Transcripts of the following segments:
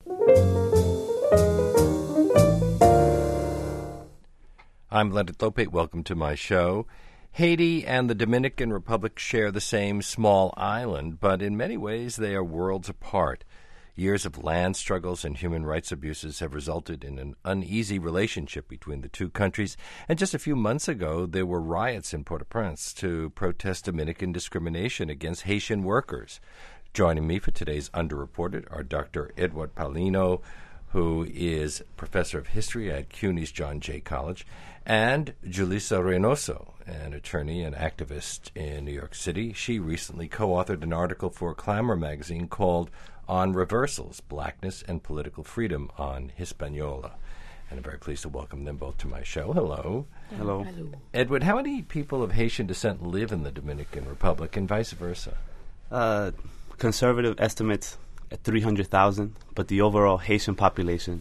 I'm Leonard Lopate. Welcome to my show. Haiti and the Dominican Republic share the same small island, but in many ways they are worlds apart. Years of land struggles and human rights abuses have resulted in an uneasy relationship between the two countries, and just a few months ago there were riots in Port-au-Prince to protest Dominican discrimination against Haitian workers. Joining me for today's Underreported are Dr. Edward Paulino, who is professor of history at CUNY's John Jay College, and Julissa Reynoso, an attorney and activist in New York City. She recently co-authored an article for Clamor magazine called On Reversals, Blackness and Political Freedom on Hispaniola. And I'm very pleased to welcome them both to my show. Hello. Hello. Hello. Edward, how many people of Haitian descent live in the Dominican Republic and vice versa? Conservative estimates at 300,000, but the overall Haitian population,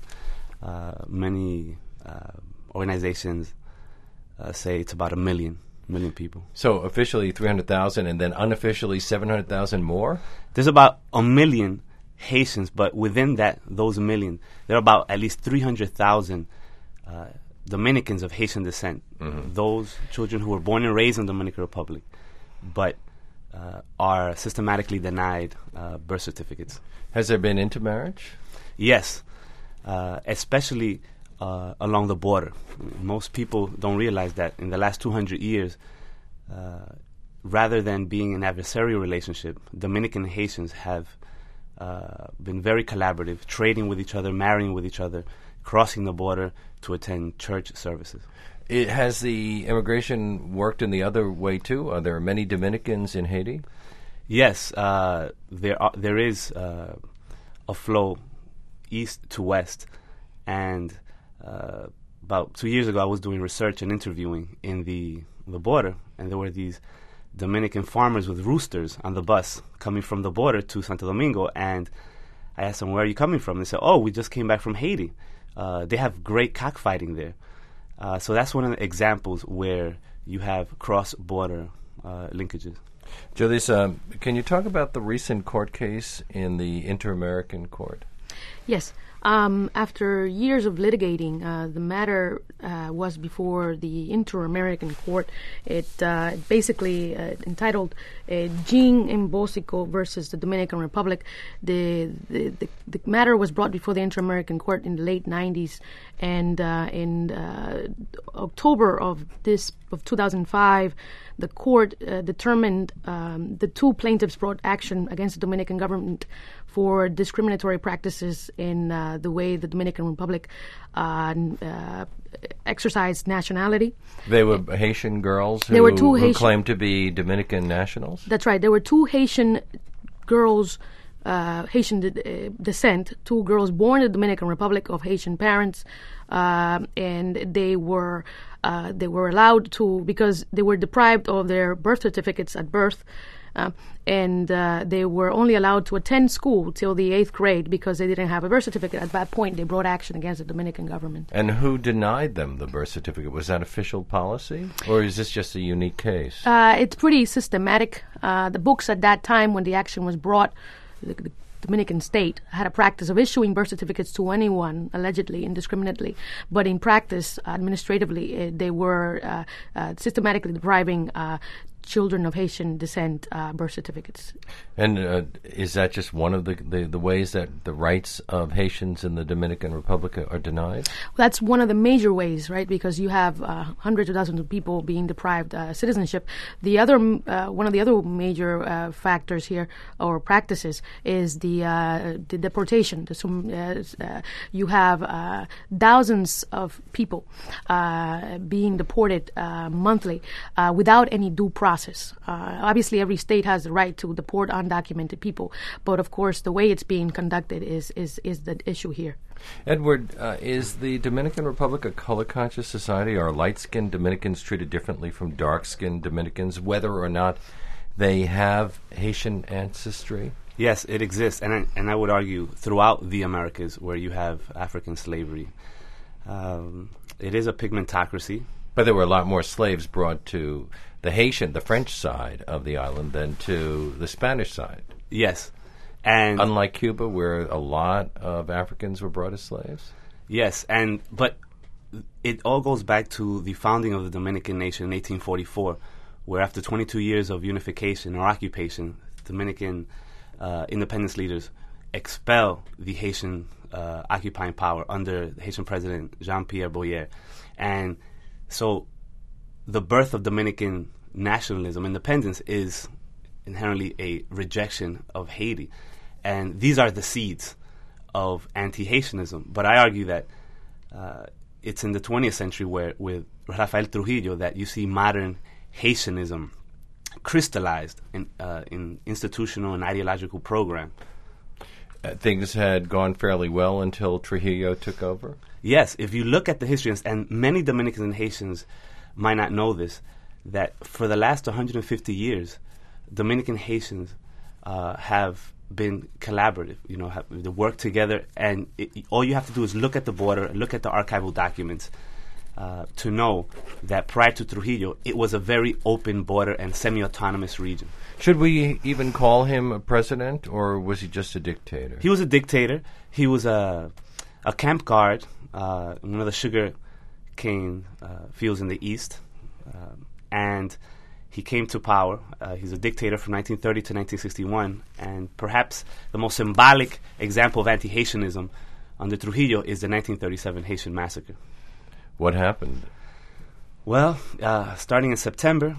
many organizations say it's about 1 million people. So officially 300,000 and then unofficially 700,000 more? There's about 1 million Haitians, but within those 1 million, there are about at least 300,000 Dominicans of Haitian descent. Mm-hmm. Those children who were born and raised in the Dominican Republic, but are systematically denied birth certificates. Has there been intermarriage? Yes, especially along the border. Most people don't realize that in the last 200 years, rather than being an adversarial relationship, Dominican and Haitians have been very collaborative, trading with each other, marrying with each other, crossing the border to attend church services. Has the immigration worked in the other way, too? Are there many Dominicans in Haiti? Yes, there is a flow east to west. And about 2 years ago, I was doing research and interviewing in the border, and there were these Dominican farmers with roosters on the bus coming from the border to Santo Domingo. And I asked them, where are you coming from? They said, oh, we just came back from Haiti. They have great cockfighting there. So that's one of the examples where you have cross-border linkages. Julissa, can you talk about the recent court case in the Inter-American Court? Yes. After years of litigating, the matter was before the Inter-American Court. It basically entitled Jean Mbosico versus the Dominican Republic. The matter was brought before the Inter-American Court in the late 90s, and in October of 2005, the court determined the two plaintiffs brought action against the Dominican government for discriminatory practices in the way the Dominican Republic exercised nationality. They were Haitian girls who claimed to be Dominican nationals? That's right. There were two Haitian girls, Haitian descent, two girls born in the Dominican Republic of Haitian parents, and they were allowed to, because they were deprived of their birth certificates at birth, and they were only allowed to attend school till the 8th grade because they didn't have a birth certificate. At that point, they brought action against the Dominican government. And who denied them the birth certificate? Was that official policy, or is this just a unique case? It's pretty systematic. The books at that time when the action was brought, the Dominican state had a practice of issuing birth certificates to anyone, allegedly, indiscriminately. But in practice, administratively, they were systematically depriving children of Haitian descent birth certificates. And is that just one of the ways that the rights of Haitians in the Dominican Republic are denied? Well, that's one of the major ways, right? Because you have hundreds of thousands of people being deprived citizenship. The other, one of the other major factors here or practices is the deportation. You have thousands of people being deported monthly without any due process. Obviously, every state has the right to deport undocumented people, but of course, the way it's being conducted is the issue here. Edward, is the Dominican Republic a color-conscious society? Are light-skinned Dominicans treated differently from dark-skinned Dominicans, whether or not they have Haitian ancestry? Yes, it exists, and I would argue throughout the Americas where you have African slavery. It is a pigmentocracy. But there were a lot more slaves brought to the French side of the island than to the Spanish side. Yes, And unlike Cuba, where a lot of Africans were brought as slaves? yes, but it all goes back to the founding of the Dominican nation in 1844, where after 22 years of unification or occupation, Dominican independence leaders expel the Haitian occupying power under the Haitian president Jean-Pierre Boyer. And so the birth of Dominican nationalism, independence, is inherently a rejection of Haiti. And these are the seeds of anti-Haitianism. But I argue that it's in the 20th century with Rafael Trujillo that you see modern Haitianism crystallized in institutional and ideological program. Things had gone fairly well until Trujillo took over? Yes, if you look at the history, and many Dominicans and Haitians might not know this, that for the last 150 years, Dominican Haitians have been collaborative, they work together, and all you have to do is look at the border, look at the archival documents to know that prior to Trujillo, it was a very open border and semi-autonomous region. Should we even call him a president, or was he just a dictator? He was a dictator. He was a camp guard in one of the sugar cane fields in the east, and he came to power. He's a dictator from 1930 to 1961, and perhaps the most symbolic example of anti-Haitianism under Trujillo is the 1937 Haitian massacre. What happened? Well, starting in September,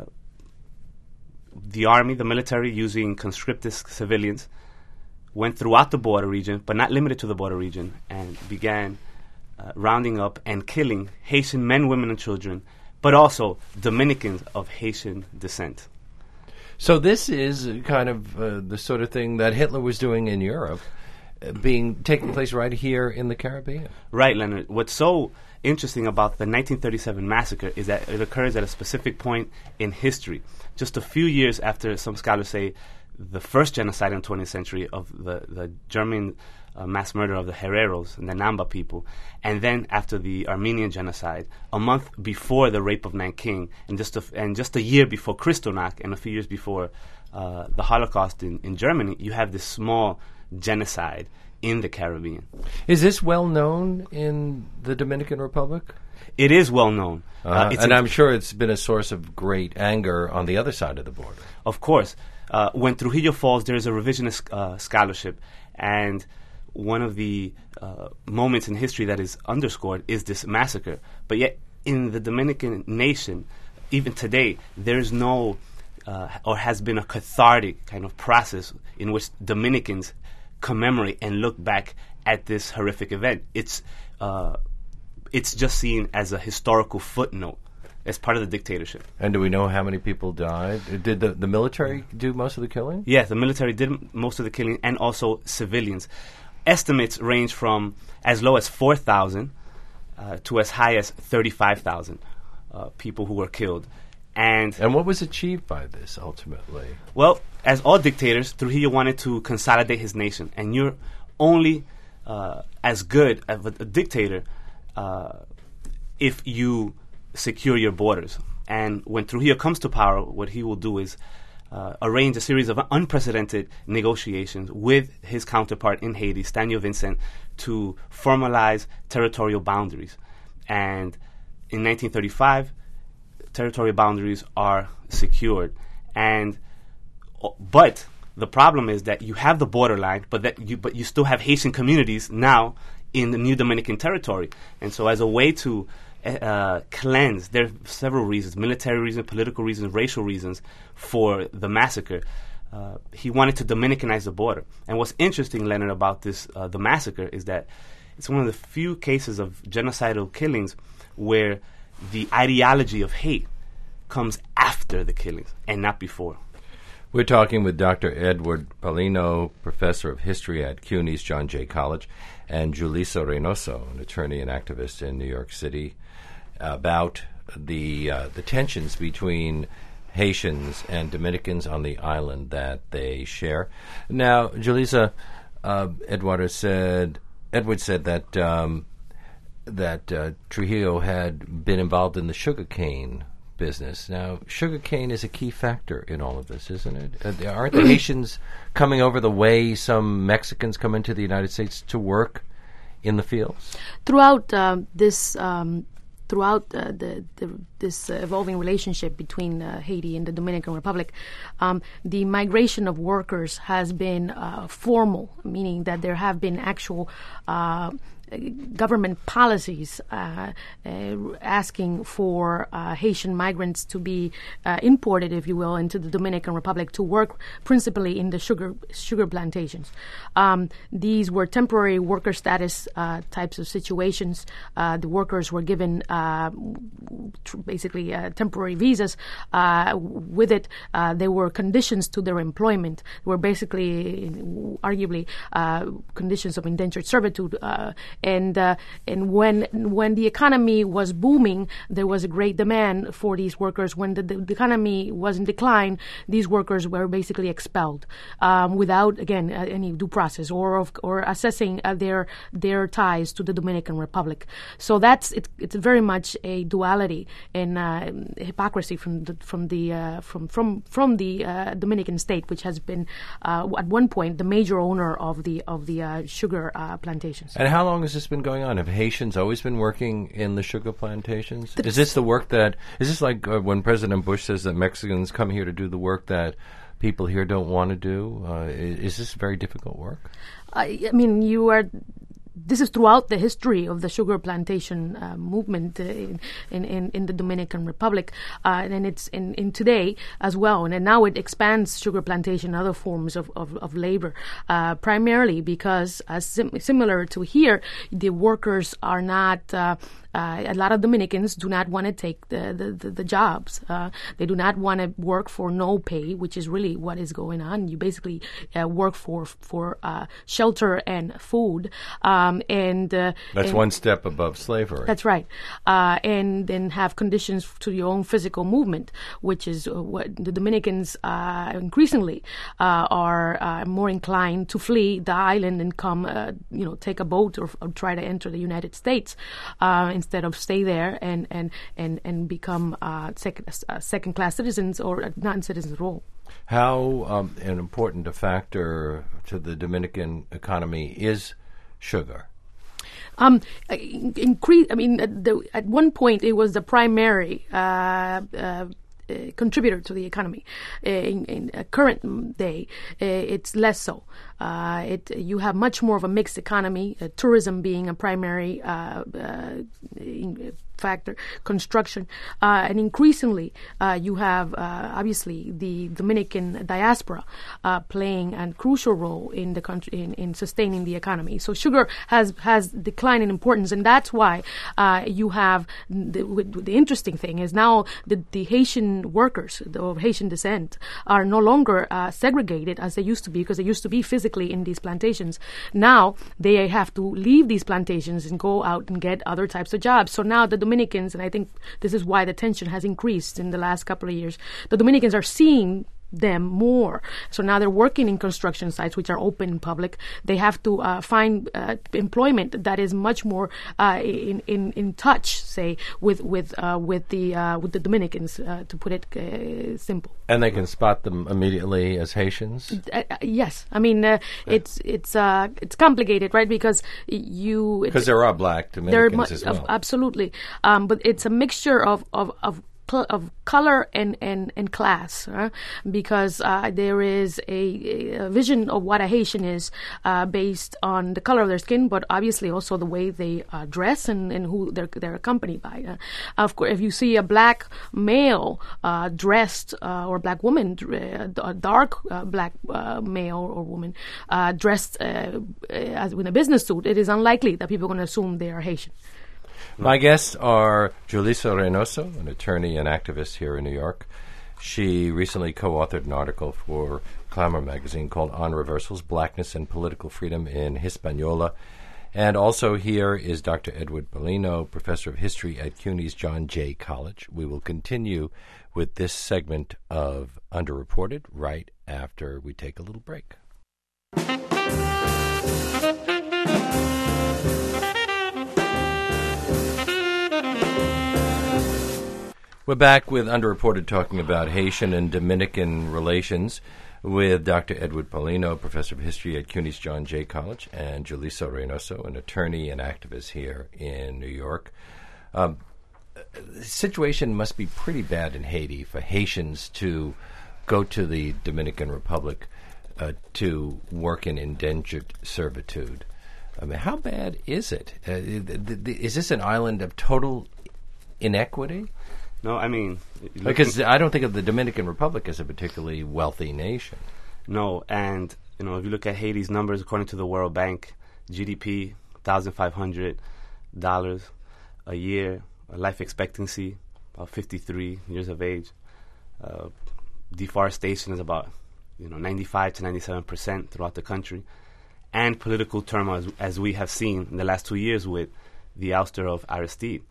the army, the military, using conscripted civilians, went throughout the border region, but not limited to the border region, and began rounding up and killing Haitian men, women, and children, but also Dominicans of Haitian descent. So this is kind of the sort of thing that Hitler was doing in Europe, taking place right here in the Caribbean. Right, Leonard. What's so interesting about the 1937 massacre is that it occurs at a specific point in history, just a few years after, some scholars say, the first genocide in the 20th century of the German mass murder of the Hereros and the Namba people, and then after the Armenian genocide, a month before the rape of Nanking, and just a year before Kristallnacht, and a few years before the Holocaust in Germany, you have this small genocide in the Caribbean. Is this well known in the Dominican Republic? It is well known. And I'm sure it's been a source of great anger on the other side of the border. Of course. When Trujillo falls, there's a revisionist scholarship, and one of the moments in history that is underscored is this massacre. But yet, in the Dominican nation, even today, there's no, or has been a cathartic kind of process in which Dominicans commemorate and look back at this horrific event. It's just seen as a historical footnote, as part of the dictatorship. And do we know how many people died? Did the military do most of the killing? Yes, the military did most of the killing, and also civilians. Estimates range from as low as 4,000 to as high as 35,000 people who were killed. And what was achieved by this, ultimately? Well, as all dictators, Trujillo wanted to consolidate his nation. And you're only as good as a dictator if you secure your borders. And when Trujillo comes to power, what he will do is arrange a series of unprecedented negotiations with his counterpart in Haiti, Stanley Vincent, to formalize territorial boundaries. And in 1935, territorial boundaries are secured. But the problem is that you have the borderline, but you still have Haitian communities now in the new Dominican territory. And so as a way to cleanse, there are several reasons, military reasons, political reasons, racial reasons for the massacre. He wanted to Dominicanize the border. And what's interesting, Leonard, about this, the massacre, is that it's one of the few cases of genocidal killings where the ideology of hate comes after the killings and not before. We're talking with Dr. Edward Paulino, professor of history at CUNY's John Jay College, and Julissa Reynoso, an attorney and activist in New York City, about the tensions between Haitians and Dominicans on the island that they share. Now, Julissa, Edward said that Trujillo had been involved in the sugarcane business. Now, sugarcane is a key factor in all of this, isn't it? Aren't the Haitians coming over the way some Mexicans come into the United States to work in the fields? Throughout this evolving relationship between Haiti and the Dominican Republic, the migration of workers has been formal, meaning that there have been actual government policies asking for Haitian migrants to be imported, if you will, into the Dominican Republic to work principally in the sugar plantations. These were temporary worker status types of situations. The workers were given basically temporary visas. With it, there were conditions to their employment. There were basically, arguably, conditions of indentured servitude. And when the economy was booming, there was a great demand for these workers. When the economy was in decline, these workers were basically expelled without, again, any due process or assessing their ties to the Dominican Republic. So it's very much a duality and hypocrisy from the Dominican state, which has been at one point the major owner of the sugar plantations. And how long has this been going on? Have Haitians always been working in the sugar plantations? Is this like when President Bush says that Mexicans come here to do the work that people here don't want to do? Is this very difficult work? I mean, this is throughout the history of the sugar plantation movement in the Dominican Republic, and it's in today as well. And now it expands sugar plantation and other forms of labor, primarily because, similar to here, the workers are not. A lot of Dominicans do not want to take the jobs. They do not want to work for no pay, which is really what is going on. You basically work for shelter and food, that's one step above slavery. That's right, and then have conditions to your own physical movement, which is what the Dominicans increasingly are more inclined to flee the island and come, take a boat or try to enter the United States. Instead of stay there and become second-class citizens or non-citizens at all. How an important a factor to the Dominican economy is sugar? At one point it was the primary contributor to the economy. In a current day, it's less so. You have much more of a mixed economy, tourism being a primary factor, construction, and increasingly you have obviously the Dominican diaspora playing a crucial role in the country in sustaining the economy. So sugar has declined in importance, and that's why you have the interesting thing is now the Haitian workers of Haitian descent are no longer segregated as they used to be, because they used to be physically in these plantations. Now they have to leave these plantations and go out and get other types of jobs. So now the Dominicans, and I think this is why the tension has increased in the last couple of years, the Dominicans are seeing them more. So now they're working in construction sites which are open in public. They have to find employment that is much more in touch, say, with the Dominicans, to put it simple. And they can spot them immediately as Haitians? Yes, I mean it's complicated, right? Because there are black Dominicans as well. Absolutely, but it's a mixture of color and class, because there is a vision of what a Haitian is based on the color of their skin, but obviously also the way they dress and who they're accompanied by. Of course, if you see a black male dressed or a black woman, a dark black male or woman dressed as in a business suit, it is unlikely that people are going to assume they are Haitian. My guests are Julissa Reynoso, an attorney and activist here in New York. She recently co-authored an article for Clamor magazine called On Reversals, Blackness and Political Freedom in Hispaniola. And also here is Dr. Edward Bellino, professor of history at CUNY's John Jay College. We will continue with this segment of Underreported right after we take a little break. We're back with Underreported, talking about Haitian and Dominican relations with Dr. Edward Paulino, professor of history at CUNY's John Jay College, and Julissa Reynoso, an attorney and activist here in New York. The situation must be pretty bad in Haiti for Haitians to go to the Dominican Republic to work in indentured servitude. I mean, how bad is it? Is this an island of total inequity? No, I mean... Because I don't think of the Dominican Republic as a particularly wealthy nation. No, and if you look at Haiti's numbers, according to the World Bank, GDP, $1,500 a year, life expectancy, about 53 years of age. Deforestation is about 95 to 97% throughout the country. And political turmoil, as we have seen in the last 2 years with the ouster of Aristide.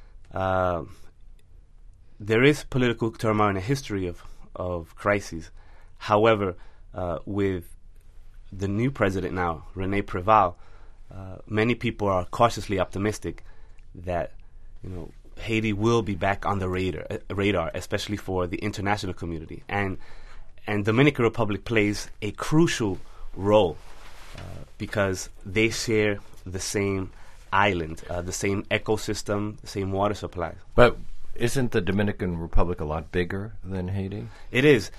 There is political turmoil in a history of crises. However, with the new president now, René Préval, many people are cautiously optimistic that Haiti will be back on the radar, especially for the international community. And Dominican Republic plays a crucial role because they share the same island, the same ecosystem, the same water supply. But isn't the Dominican Republic a lot bigger than Haiti? It is.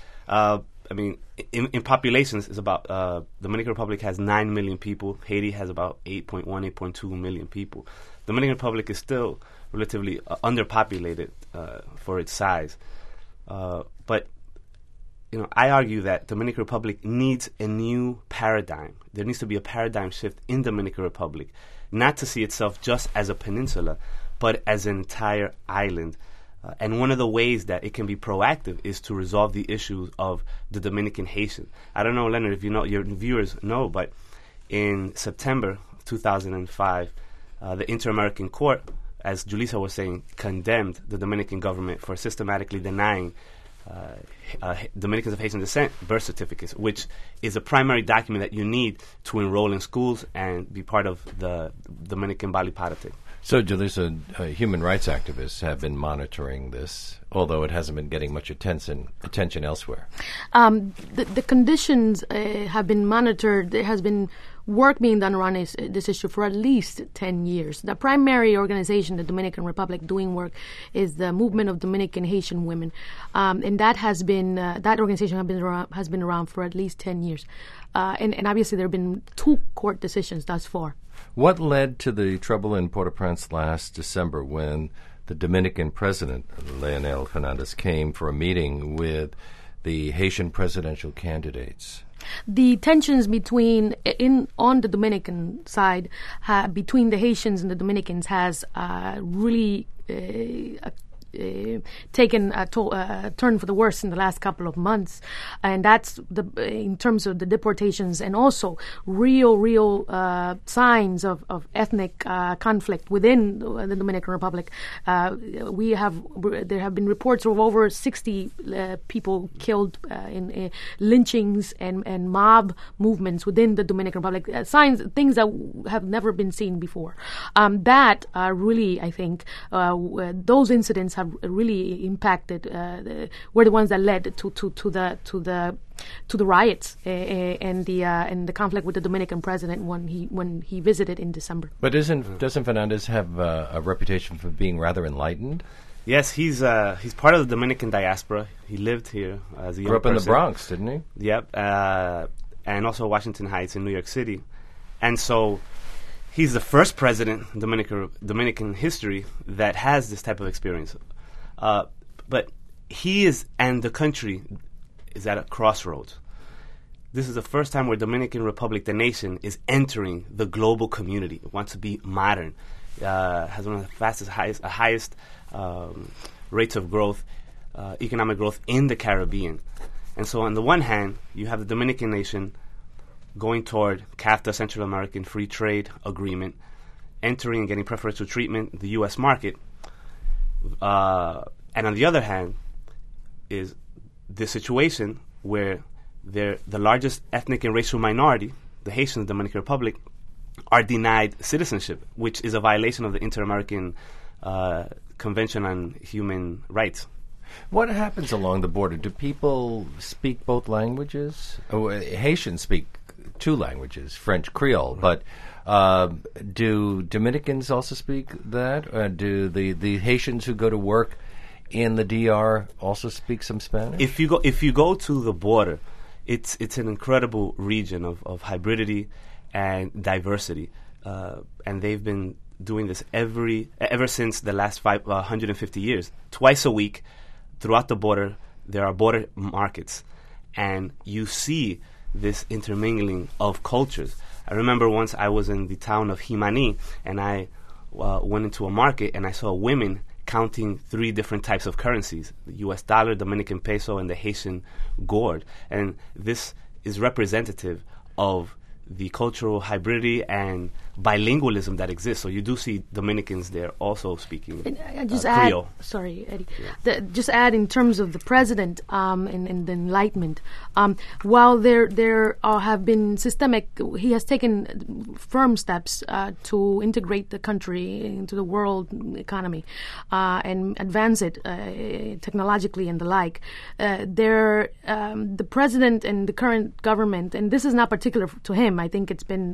In populations, it's about Dominican Republic has 9 million people. Haiti has about 8.1, 8.2 million people. Dominican Republic is still relatively underpopulated for its size. But I argue that Dominican Republic needs a new paradigm. There needs to be a paradigm shift in Dominican Republic, not to see itself just as a peninsula, but as an entire island. And one of the ways that it can be proactive is to resolve the issues of the Dominican Haitian. I don't know, Leonard, if your viewers know, but in September 2005, the Inter-American Court, as Julissa was saying, condemned the Dominican government for systematically denying Dominicans of Haitian descent birth certificates, which is a primary document that you need to enroll in schools and be part of the Dominican body politic. So, Julissa, human rights activists have been monitoring this, although it hasn't been getting much attention elsewhere. The conditions have been monitored. There has been work being done around this issue for at least 10 years. The primary organization, the Dominican Republic, doing work is the Movement of Dominican Haitian Women, and that has been that organization has been around for at least 10 years, and obviously there have been 2 court decisions thus far. What led to the trouble in Port-au-Prince last December when the Dominican president, Leonel Fernandez, came for a meeting with the Haitian presidential candidates? The tensions on the Dominican side between the Haitians and the Dominicans has really taken a turn for the worse in the last couple of months, and that's in terms of the deportations and also real signs of ethnic conflict within the Dominican Republic. There have been reports of over 60 people killed in lynchings and mob movements within the Dominican Republic. Things that have never been seen before. That really, I think, those incidents have really impacted. Were the ones that led to the riots and the conflict with the Dominican president when he visited in December. But doesn't Fernandez have a reputation for being rather enlightened? Yes, he's part of the Dominican diaspora. He lived here as a young person. Grew up in the Bronx, didn't he? Yep, and also Washington Heights in New York City, and so. He's the first president in Dominican history that has this type of experience. But he is, and the country is at a crossroads. This is the first time where Dominican Republic, the nation, is entering the global community. It wants to be modern. Has one of the highest rates of growth, economic growth in the Caribbean. And so on the one hand, you have the Dominican nation going toward CAFTA, Central American Free Trade Agreement, entering and getting preferential treatment, the U.S. market. And on the other hand, is the situation where the largest ethnic and racial minority, the Haitians of the Dominican Republic, are denied citizenship, which is a violation of the Inter-American Convention on Human Rights. What happens along the border? Do people speak both languages? Haitians speak two languages, French, Creole, but do Dominicans also speak that? Do the Haitians who go to work in the DR also speak some Spanish? If you go to the border, it's an incredible region of hybridity and diversity, and they've been doing this ever since the last 150 years. Twice a week, throughout the border, there are border markets, and you see this intermingling of cultures. I remember once I was in the town of Jimani, and I went into a market, and I saw women counting 3 different types of currencies: the U.S. dollar, Dominican peso, and the Haitian gourd. And this is representative of the cultural hybridity and bilingualism that exists. So you do see Dominicans there also speaking Creole. Sorry, Eddie. Yeah. Just add in terms of the president and the Enlightenment. While there have been systemic, he has taken firm steps to integrate the country into the world economy and advance it technologically and the like. The president and the current government, and this is not particular to him. I think it's been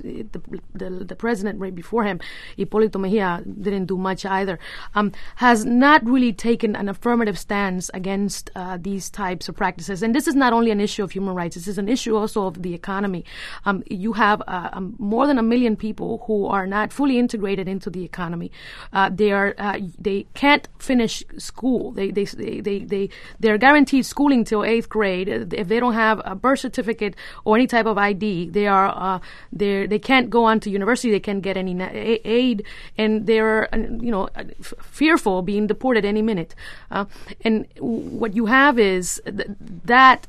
the president right before him, Hipólito Mejía, didn't do much either, has not really taken an affirmative stance against these types of practices. And this is not only an issue of human rights, this is an issue also of the economy. You have more than 1 million people who are not fully integrated into the economy. They can't finish school. They're guaranteed schooling till 8th grade. If they don't have a birth certificate or any type of ID, they can't go on to university. They can't get any aid, and they're fearful of being deported any minute. And what you have is that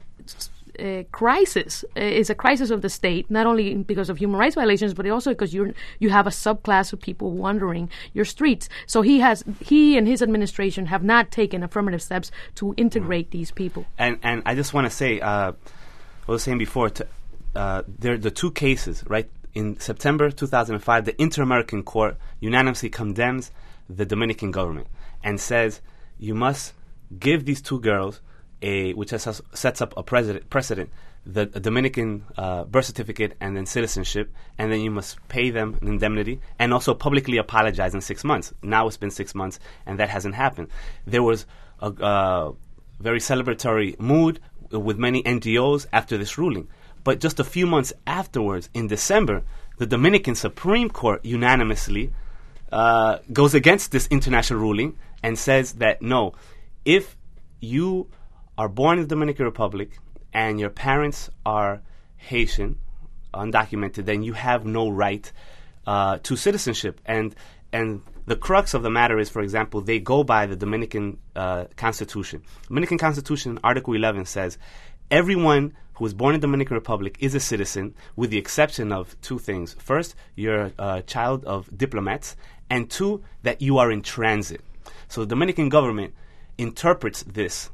crisis is a crisis of the state, not only because of human rights violations, but also because you have a subclass of people wandering your streets. So he and his administration have not taken affirmative steps to integrate these people. And I just want to say, I was saying before, there are the 2 cases, right? In September 2005, the Inter-American Court unanimously condemns the Dominican government and says you must give these 2 girls which sets up a precedent, the Dominican birth certificate and then citizenship, and then you must pay them an indemnity and also publicly apologize in 6 months. Now it's been 6 months, and that hasn't happened. There was a very celebratory mood with many NGOs after this ruling. But just a few months afterwards, in December, the Dominican Supreme Court unanimously goes against this international ruling and says that no, if you are born in the Dominican Republic and your parents are Haitian, undocumented, then you have no right to citizenship. And the crux of the matter is, for example, they go by the Dominican Constitution. Dominican Constitution, Article 11 says, everyone who is born in the Dominican Republic is a citizen, with the exception of 2 things. First, you're a child of diplomats, and 2, that you are in transit. So the Dominican government interprets this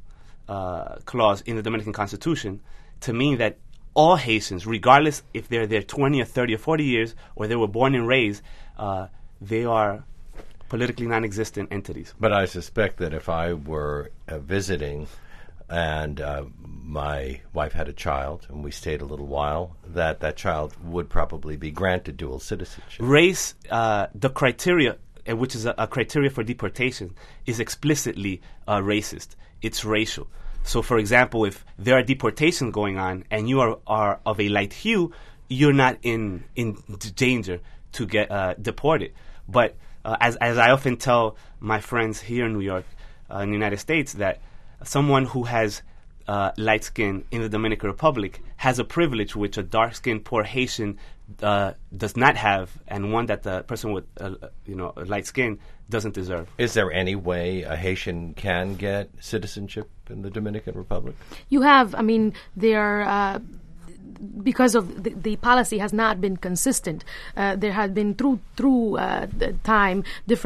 clause in the Dominican Constitution to mean that all Haitians, regardless if they're there 20 or 30 or 40 years or they were born and raised, they are politically non-existent entities. But I suspect that if I were visiting and my wife had a child and we stayed a little while, that child would probably be granted dual citizenship. Race, the criteria, which is a criteria for deportation, is explicitly racist. It's racial. So, for example, if there are deportations going on and you are of a light hue, you're not in danger to get deported. But as I often tell my friends here in New York, in the United States, that someone who has light skin in the Dominican Republic has a privilege which a dark-skinned poor Haitian does not have, and one that the person with light skin doesn't deserve. Is there any way a Haitian can get citizenship in the Dominican Republic? You have, there are because of the policy has not been consistent. There have been through the time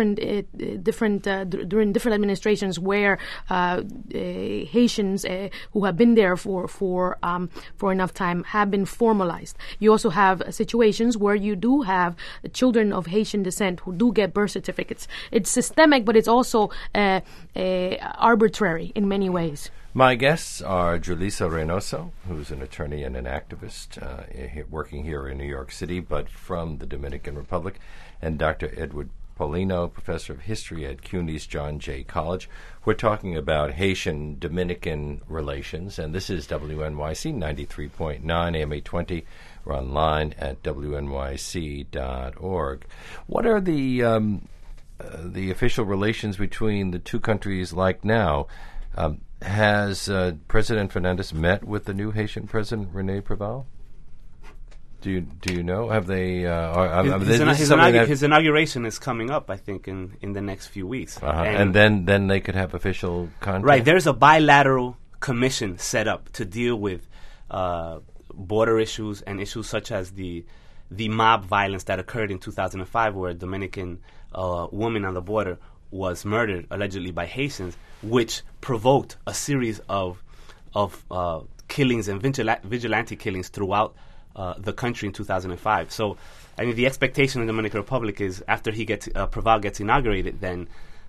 during different administrations where Haitians who have been there for enough time have been formalized. You also have situations where you do have children of Haitian descent who do get birth certificates. It's systemic, but it's also arbitrary in many ways. My guests are Julissa Reynoso, who's an attorney and an activist working here in New York City, but from the Dominican Republic, and Dr. Edward Paulino, professor of history at CUNY's John Jay College. We're talking about Haitian-Dominican relations, and this is WNYC 93.9 AM 820. We're online at wnyc.org. What are the official relations between the two countries like now? Has President Fernandez met with the new Haitian president, René Preval? Do you know? Have they? His inauguration is coming up, I think, in the next few weeks. And then they could have official contact? Right. There's a bilateral commission set up to deal with border issues and issues such as the mob violence that occurred in 2005, where a Dominican woman on the border was murdered, allegedly by Haitians, which provoked a series of killings and vigilante killings throughout the country in 2005. So, I mean, the expectation in the Dominican Republic is after Preval gets inaugurated, then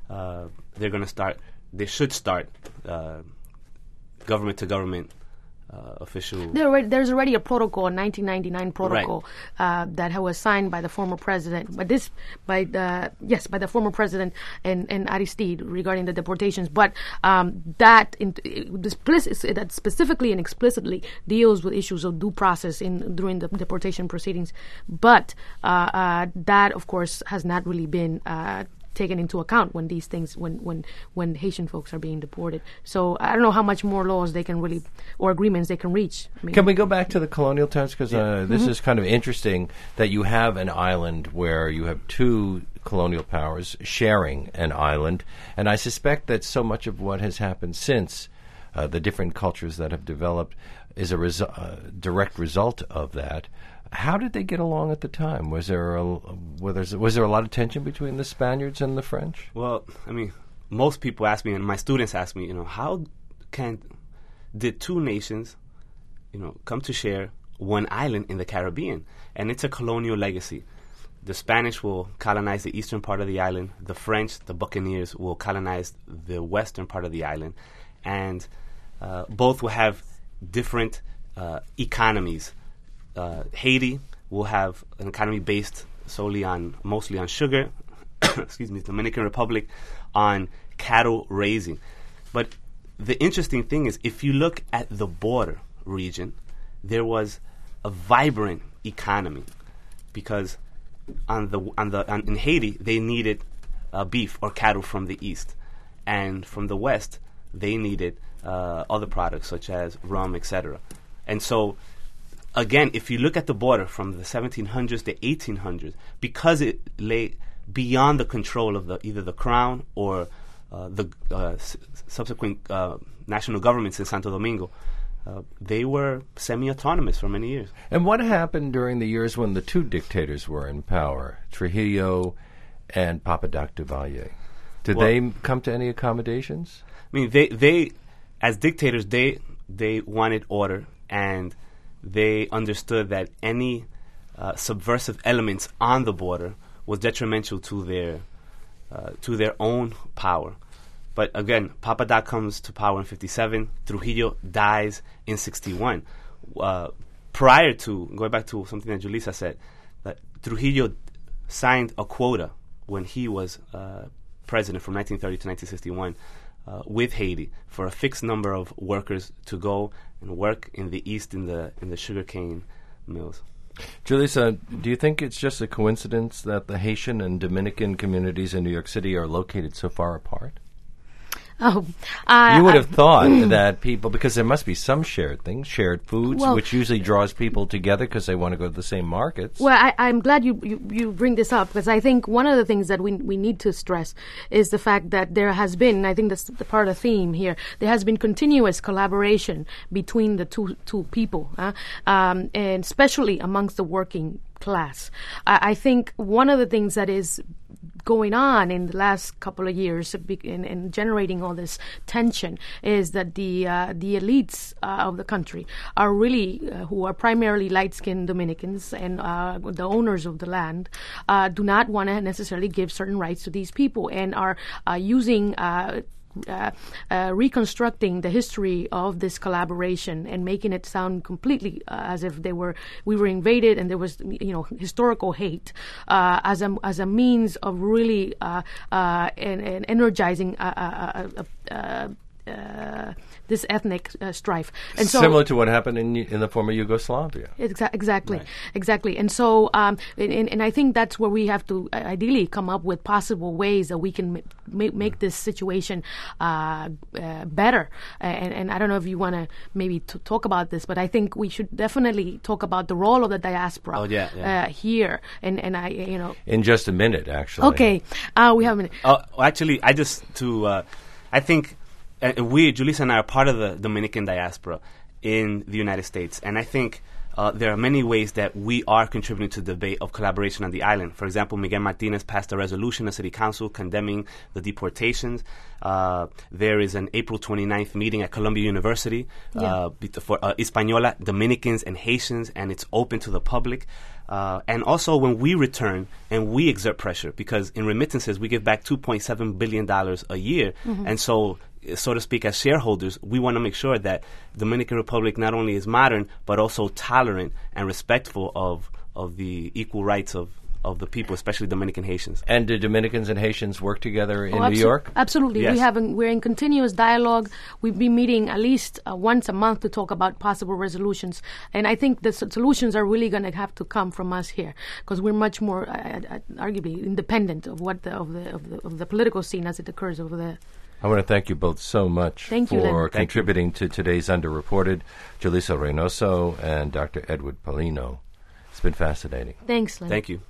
they should start government-to-government official. There's already a protocol, a 1999 protocol, right, that was signed by the former president, by the former president and Aristide regarding the deportations. But that specifically and explicitly deals with issues of due process during the deportation proceedings. But that, of course, has not really been taken into account when these things, when Haitian folks are being deported. So I don't know how much more laws they can really, or agreements they can reach. I mean, can we go back to the colonial times? Because this is kind of interesting that you have an island where you have two colonial powers sharing an island, and I suspect that so much of what has happened since, the different cultures that have developed, is a direct result of that. How did they get along at the time? Was there a lot of tension between the Spaniards and the French? Well, I mean, most people ask me, and my students ask me, how did two nations, come to share one island in the Caribbean? And it's a colonial legacy. The Spanish will colonize the eastern part of the island. The French, the Buccaneers, will colonize the western part of the island, and both will have different economies. Haiti will have an economy based mostly on sugar. Excuse me. Dominican Republic on cattle raising. But the interesting thing is, if you look at the border region, there was a vibrant economy because in Haiti they needed beef or cattle from the east, and from the west they needed other products such as rum, etc. And so, again, if you look at the border from the 1700s to 1800s, because it lay beyond the control of either the crown or the subsequent national governments in Santo Domingo, they were semi-autonomous for many years. And what happened during the years when the two dictators were in power, Trujillo and Papa Doc Duvalier? Did they come to any accommodations? I mean, they as dictators, they wanted order, and they understood that any subversive elements on the border was detrimental to their own power. But again, Papa Doc comes to power in 1957. Trujillo dies in 1961. Prior to, going back to something that Julissa said, that Trujillo signed a quota when he was president from 1930 to 1961 with Haiti for a fixed number of workers to go and work in the east in the sugarcane mills. Julissa, do you think it's just a coincidence that the Haitian and Dominican communities in New York City are located so far apart? Oh, You would have thought that people, because there must be some shared things, shared foods, Well, which usually draws people together because they want to go to the same markets. Well, I'm glad you bring this up, because I think one of the things that we need to stress is the fact that there has been, I think that's the part of the theme here, there has been continuous collaboration between the two people, and especially amongst the working class. I think one of the things that is going on in the last couple of years and generating all this tension is that the elites of the country are really who are primarily light-skinned Dominicans and the owners of the land do not want to necessarily give certain rights to these people and are using reconstructing the history of this collaboration and making it sound completely as if we were invaded and there was historical hate as a means of really and energizing this ethnic strife, and so similar to what happened in the former Yugoslavia. Exactly, Right. exactly. And so, and I think that's where we have to ideally come up with possible ways that we can make this situation better. And I don't know if you want to maybe talk about this, but I think we should definitely talk about the role of the diaspora here. And I, In just a minute, actually. Okay, we have a minute. Actually, I think Julissa and I are part of the Dominican diaspora in the United States, and I think there are many ways that we are contributing to the debate of collaboration on the island. For example, Miguel Martinez passed a resolution at City Council condemning the deportations. There is an April 29th meeting at Columbia University for Hispaniola, Dominicans, and Haitians, and it's open to the public. And also when we return and we exert pressure, because in remittances we give back $2.7 billion a year, and so to speak, as shareholders, we want to make sure that Dominican Republic not only is modern, but also tolerant and respectful of the equal rights of the people, especially Dominican Haitians. And do Dominicans and Haitians work together in New York? Absolutely. Yes. We're in continuous dialogue. We've been meeting at least once a month to talk about possible resolutions. And I think the solutions are really going to have to come from us here, because we're much more, arguably, independent of what of the political scene as it occurs over there. I want to thank you both so much for contributing to today's Underreported, Julissa Reynoso and Dr. Edward Paulino. It's been fascinating. Thanks, Len. Thank you.